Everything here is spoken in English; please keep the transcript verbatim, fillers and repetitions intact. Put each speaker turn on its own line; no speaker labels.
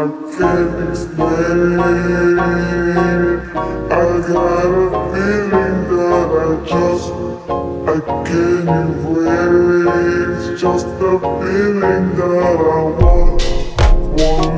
I can't explain. I got a feeling that I just, I can't erase. Just a feeling that I want, want